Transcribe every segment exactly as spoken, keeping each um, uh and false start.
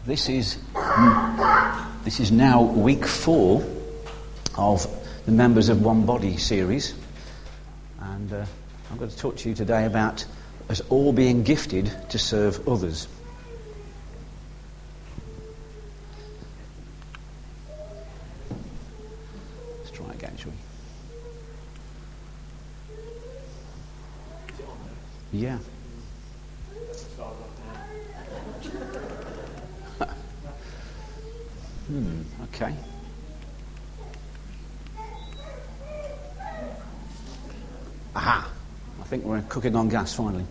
This is this is now week four of the Members of One Body series, and uh, I'm going to talk to you today about us all being gifted to serve others. Let's try again, shall we? Yeah. Hmm, okay. Aha! I think we're cooking on gas finally.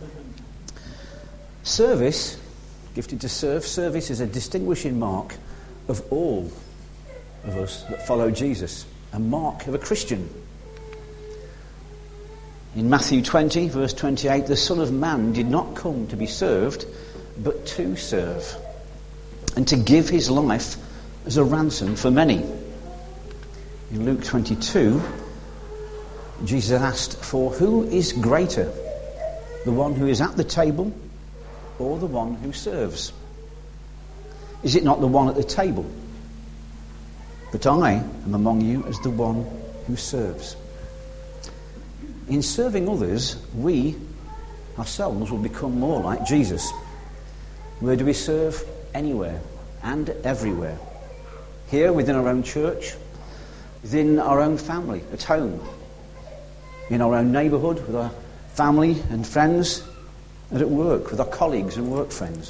Service, gifted to serve, service is a distinguishing mark of all of us that follow Jesus, a mark of a Christian. In Matthew twenty, verse twenty-eight, the Son of Man did not come to be served, but to serve, and to give his life as a ransom for many. In Luke twenty-two, Jesus asked, "For who is greater, the one who is at the table or the one who serves? Is it not the one at the table? But I am among you as the one who serves." In serving others, we ourselves will become more like Jesus. Where do we serve? Anywhere and everywhere. Here within our own church, within our own family, at home, in our own neighbourhood, with our family and friends, and at work, with our colleagues and work friends.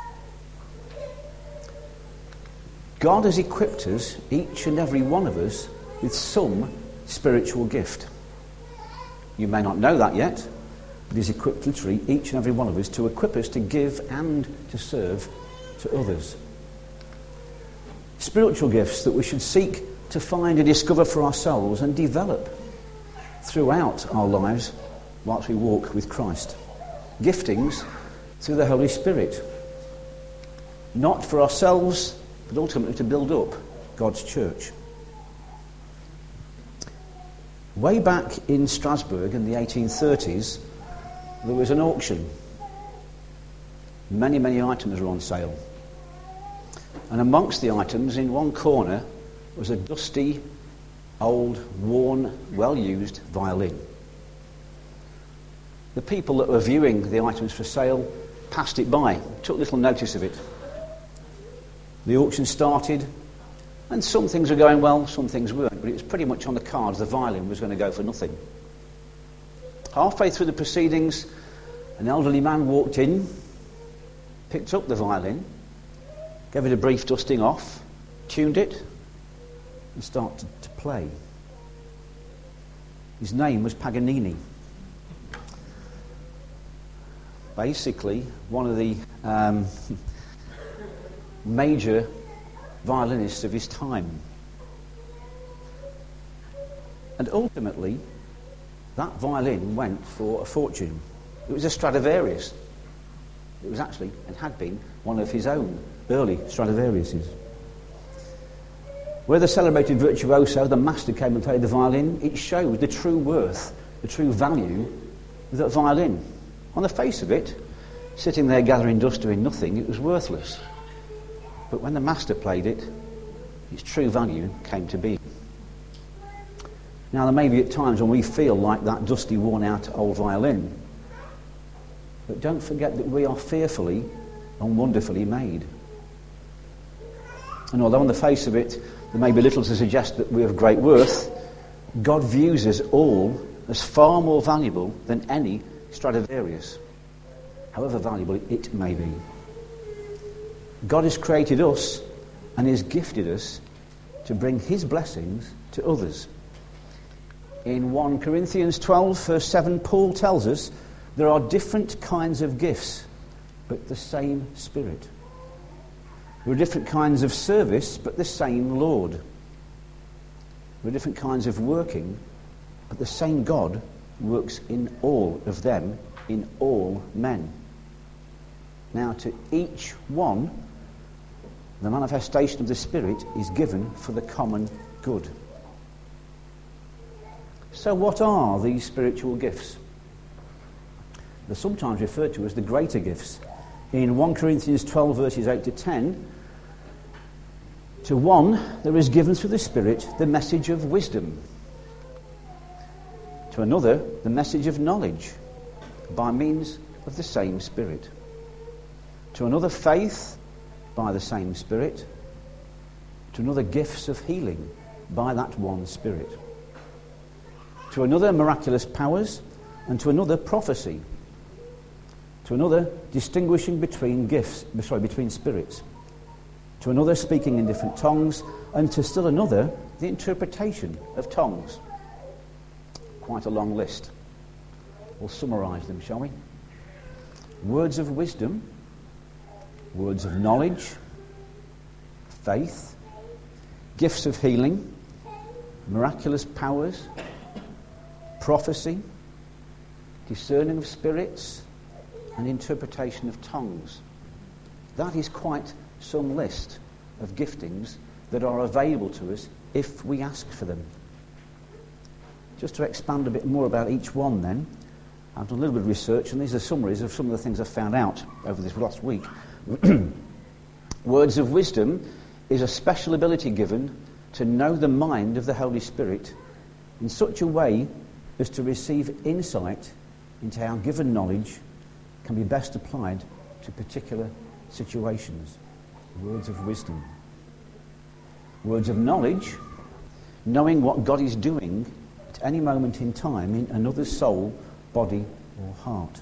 God has equipped us, each and every one of us, with some spiritual gift. You may not know that yet, but He's equipped literally each and every one of us to equip us to give and to serve to others. Spiritual gifts that we should seek to find and discover for ourselves and develop throughout our lives whilst we walk with Christ. Giftings through the Holy Spirit. Not for ourselves, but ultimately to build up God's church. Way back in Strasbourg in the eighteen thirties, there was an auction. Many, many items were on sale. And amongst the items, in one corner, was a dusty, old, worn, well-used violin. The people that were viewing the items for sale passed it by, took little notice of it. The auction started, and some things were going well, some things weren't, but it was pretty much on the cards the violin was going to go for nothing. Halfway through the proceedings, an elderly man walked in, picked up the violin, gave it a brief dusting off, tuned it, and started to play. His name was Paganini. Basically, one of the um, major violinists of his time. And ultimately, that violin went for a fortune. It was a Stradivarius. It was actually, and had been, one of his own early Stradivariuses. Where the celebrated virtuoso, the master, came and played the violin, it showed the true worth, the true value of that violin. On the face of it, sitting there gathering dust doing nothing, it was worthless. But when the master played it, its true value came to be. Now there may be at times when we feel like that dusty, worn-out old violin. But don't forget that we are fearfully and wonderfully made. And although on the face of it there may be little to suggest that we're of great worth, God views us all as far more valuable than any Stradivarius, however valuable it may be. God has created us and has gifted us to bring His blessings to others. In First Corinthians twelve, verse seven, Paul tells us there are different kinds of gifts, but the same Spirit. There are different kinds of service, but the same Lord. There are different kinds of working, but the same God works in all of them, in all men. Now, to each one, the manifestation of the Spirit is given for the common good. So what are these spiritual gifts? They're sometimes referred to as the greater gifts. in First Corinthians twelve, verses eight to ten, to one there is given through the Spirit the message of wisdom, to another the message of knowledge by means of the same Spirit, to another faith by the same Spirit, to another gifts of healing by that one Spirit, to another miraculous powers, and to another prophecy, to another distinguishing between gifts, sorry, between spirits, to another speaking in different tongues, and to still another the interpretation of tongues. Quite a long list. We'll summarise them, shall we? Words of wisdom, words of knowledge, faith, gifts of healing, miraculous powers, prophecy, discerning of spirits, and interpretation of tongues. That is quite some list of giftings that are available to us if we ask for them. Just to expand a bit more about each one then, I've done a little bit of research, and these are summaries of some of the things I've found out over this last week. Words of wisdom is a special ability given to know the mind of the Holy Spirit in such a way as to receive insight into how given knowledge can be best applied to particular situations. Words of wisdom. Words of knowledge, knowing what God is doing at any moment in time in another's soul, body or heart.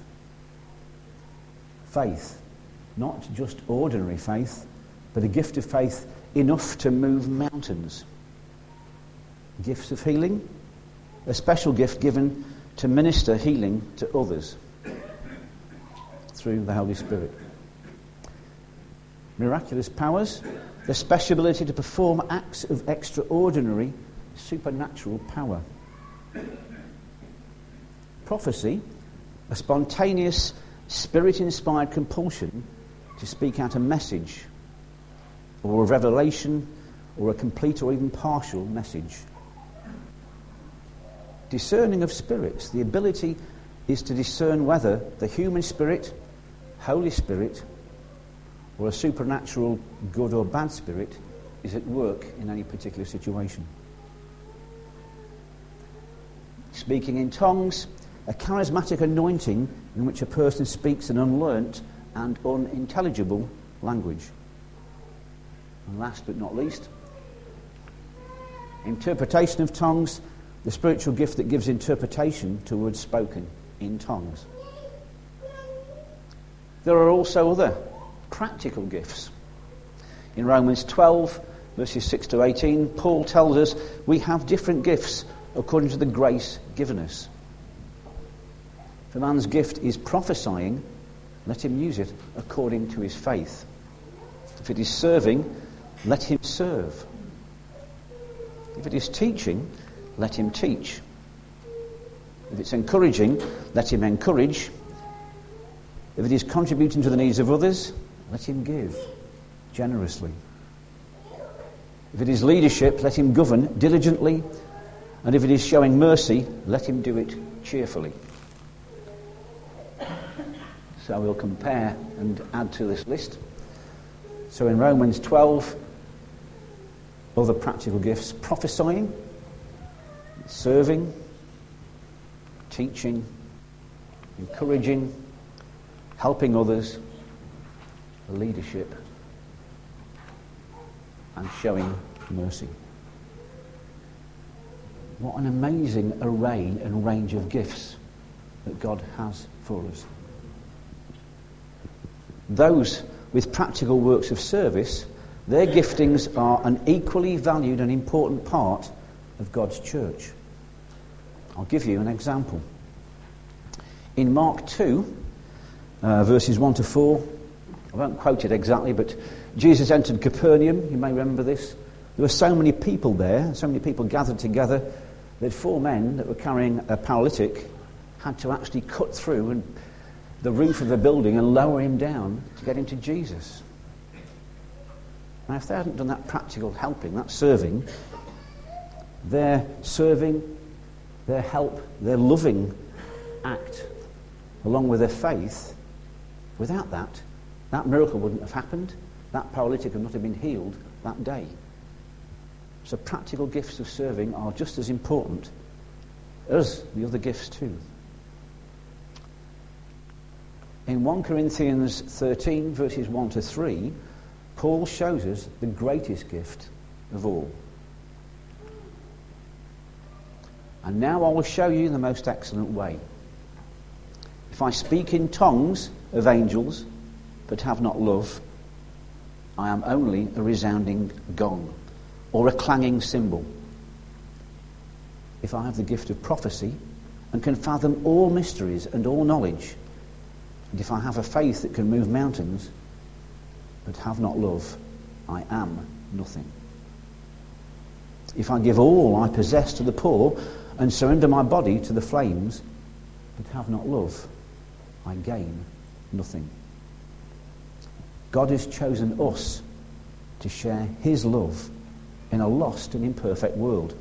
Faith, not just ordinary faith, but a gift of faith enough to move mountains. Gifts of healing, a special gift given to minister healing to others through the Holy Spirit. Miraculous powers, the special ability to perform acts of extraordinary supernatural power. Prophecy, a spontaneous spirit-inspired compulsion to speak out a message or a revelation or a complete or even partial message. Discerning of spirits, the ability is to discern whether the human spirit, Holy Spirit, or a supernatural good or bad spirit is at work in any particular situation. Speaking in tongues, a charismatic anointing in which a person speaks an unlearnt and unintelligible language. And last but not least, interpretation of tongues, the spiritual gift that gives interpretation to words spoken in tongues. There are also other practical gifts. In Romans twelve, verses six to eighteen, Paul tells us we have different gifts according to the grace given us. If a man's gift is prophesying, let him use it according to his faith. If it is serving, let him serve. If it is teaching, let him teach. If it's encouraging, let him encourage. If it is contributing to the needs of others, let him give generously. If it is leadership, let him govern diligently. And if it is showing mercy, let him do it cheerfully. So we'll compare and add to this list. So in Romans twelve, other practical gifts: prophesying, serving, teaching, encouraging, helping others, leadership, and showing mercy. What an amazing array and range of gifts that God has for us. Those with practical works of service, their giftings are an equally valued and important part of God's church. I'll give you an example. In Mark two, uh, verses one to four, I won't quote it exactly, but Jesus entered Capernaum. You may remember this. There were so many people there, so many people gathered together, that four men that were carrying a paralytic had to actually cut through and the roof of the building and lower him down to get him to Jesus. Now, if they hadn't done that practical helping, that serving, their serving, their help, their loving act, along with their faith, without that, that miracle wouldn't have happened. That paralytic would not have been healed that day. So practical gifts of serving are just as important as the other gifts too. In First Corinthians thirteen, verses one to three, Paul shows us the greatest gift of all. And now I will show you the most excellent way. If I speak in tongues of angels, but have not love, I am only a resounding gong, or a clanging cymbal. If I have the gift of prophecy, and can fathom all mysteries and all knowledge, and if I have a faith that can move mountains, but have not love, I am nothing. If I give all I possess to the poor, and surrender my body to the flames, but have not love, I gain nothing. God has chosen us to share his love in a lost and imperfect world.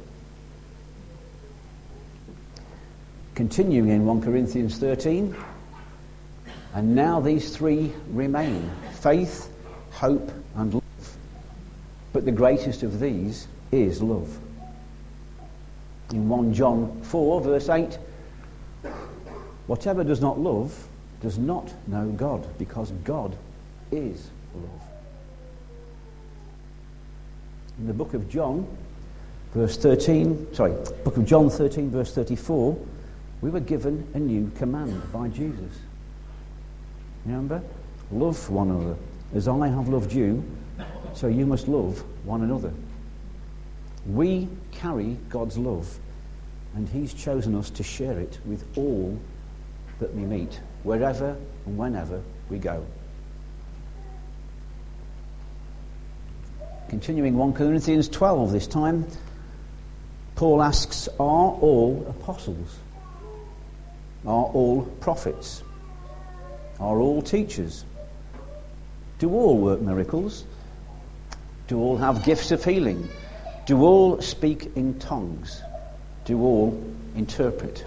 Continuing in First Corinthians thirteen, and now these three remain: faith, hope, and love. But the greatest of these is love. In First John four, verse eight, whatever does not love does not know God, because God is love. In the book of John, verse thirteen, sorry, book of John thirteen, verse thirty-four, we were given a new command by Jesus. Remember? Love one another. As I have loved you, so you must love one another. We carry God's love, and he's chosen us to share it with all that we meet, wherever and whenever we go. Continuing First Corinthians twelve this time, Paul asks, are all apostles? Are all prophets? Are all teachers? Do all work miracles? Do all have gifts of healing? Do all speak in tongues? Do all interpret?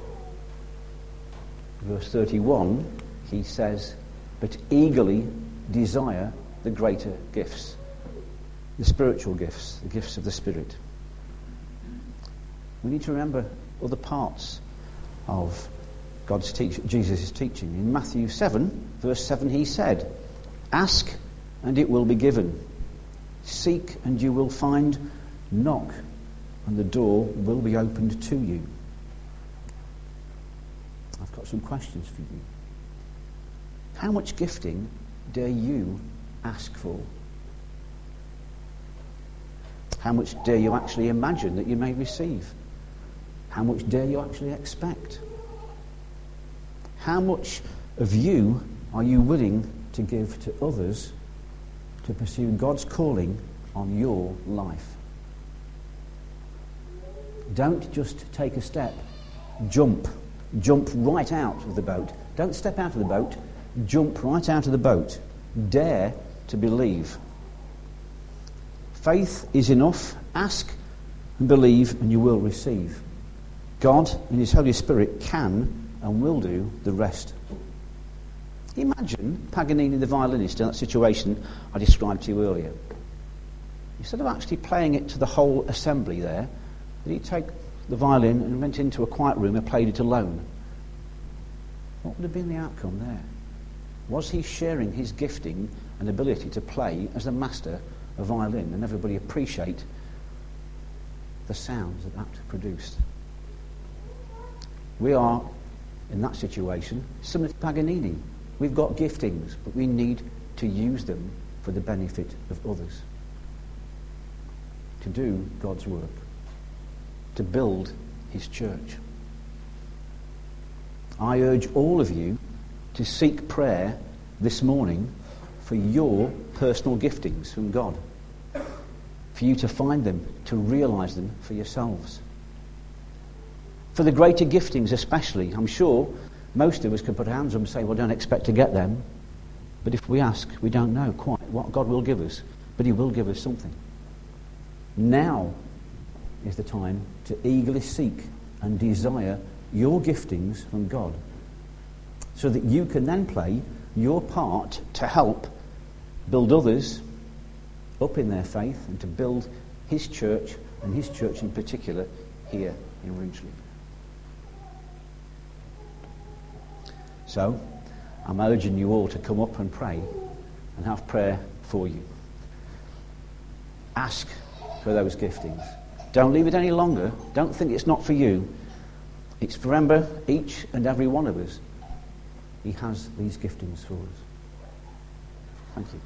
Verse thirty-one, he says, but eagerly desire the greater gifts, the spiritual gifts, the gifts of the Spirit. We need to remember other parts of God's teach- Jesus' teaching. In Matthew seven, verse seven, he said, ask and it will be given. Seek and you will find. Knock and the door will be opened to you. I've got some questions for you. How much gifting dare you ask for? How much dare you actually imagine that you may receive? How much dare you actually expect? How much of you are you willing to give to others to pursue God's calling on your life? Don't just take a step. Jump. Jump right out of the boat. Don't step out of the boat. Jump right out of the boat. Dare to believe. Faith is enough. Ask and believe and you will receive. God and his Holy Spirit can and will do the rest. Imagine Paganini the violinist in that situation I described to you earlier. Instead of actually playing it to the whole assembly there, did he take the violin and went into a quiet room and played it alone? What would have been the outcome there? Was he sharing his gifting and ability to play as the master of violin, and everybody appreciate the sounds that that produced? We are, in that situation, similar to Paganini. We've got giftings, but we need to use them for the benefit of others. To do God's work. To build his church. I urge all of you to seek prayer this morning for your personal giftings from God. For you to find them, to realise them for yourselves. For the greater giftings especially, I'm sure most of us can put our hands up and say, well, don't expect to get them. But if we ask, we don't know quite what God will give us, but he will give us something. Now is the time to eagerly seek and desire your giftings from God, so that you can then play your part to help build others up in their faith and to build his church, and his church in particular, here in Rugeley. So, I'm urging you all to come up and pray and have prayer for you. Ask for those giftings. Don't leave it any longer. Don't think it's not for you. It's for, remember, each and every one of us. He has these giftings for us. Thank you.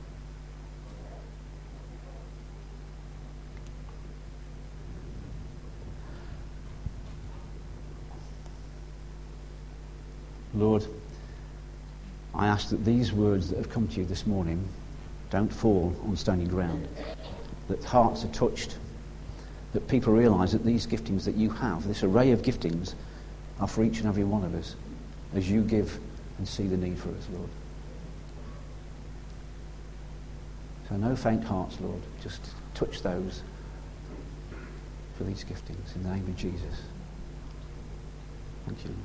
Lord, I ask that these words that have come to you this morning don't fall on stony ground, that hearts are touched, that people realise that these giftings that you have, this array of giftings, are for each and every one of us as you give and see the need for us, Lord. So no faint hearts, Lord. Just touch those for these giftings in the name of Jesus. Thank you, Lord.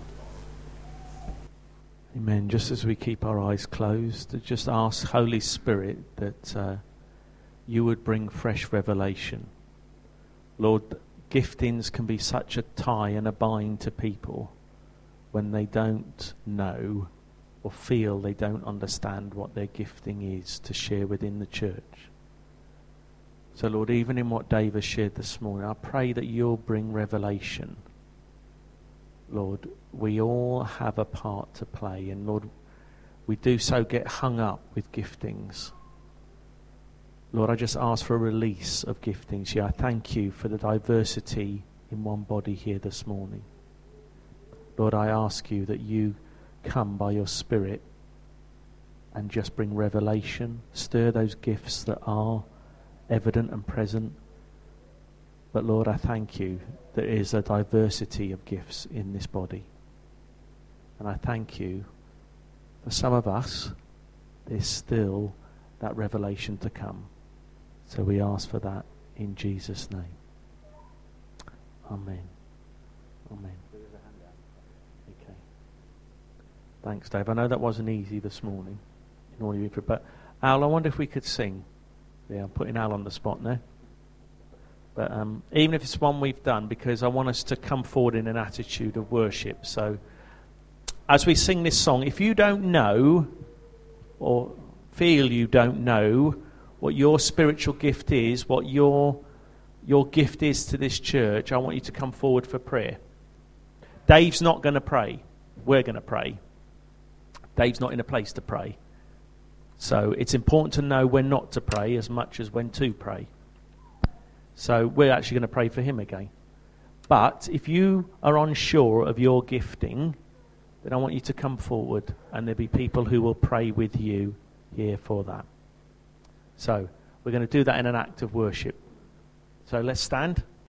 Amen. Just as we keep our eyes closed, to just ask Holy Spirit that uh, you would bring fresh revelation. Lord, giftings can be such a tie and a bind to people when they don't know or feel they don't understand what their gifting is to share within the church. So Lord, even in what Dave has shared this morning, I pray that you'll bring revelation. Lord, we all have a part to play, and Lord, we do so get hung up with giftings. Lord, I just ask for a release of giftings. Yeah, I thank you for the diversity in one body here this morning. Lord, I ask you that you come by your Spirit and just bring revelation, stir those gifts that are evident and present. But Lord, I thank you there is a diversity of gifts in this body. And I thank you for some of us, there's still that revelation to come. So we ask for that in Jesus' name. Amen. Amen. Okay. Thanks, Dave. I know that wasn't easy this morning, in all you, but Al, I wonder if we could sing. Yeah, I'm putting Al on the spot now. But um, even if it's one we've done, because I want us to come forward in an attitude of worship. So as we sing this song, if you don't know or feel you don't know what your spiritual gift is, what your your gift is to this church, I want you to come forward for prayer. Dave's not going to pray. We're going to pray. Dave's not in a place to pray. So it's important to know when not to pray as much as when to pray. So we're actually going to pray for him again. But if you are unsure of your gifting, then I want you to come forward, and there'll be people who will pray with you here for that. So we're going to do that in an act of worship. So let's stand.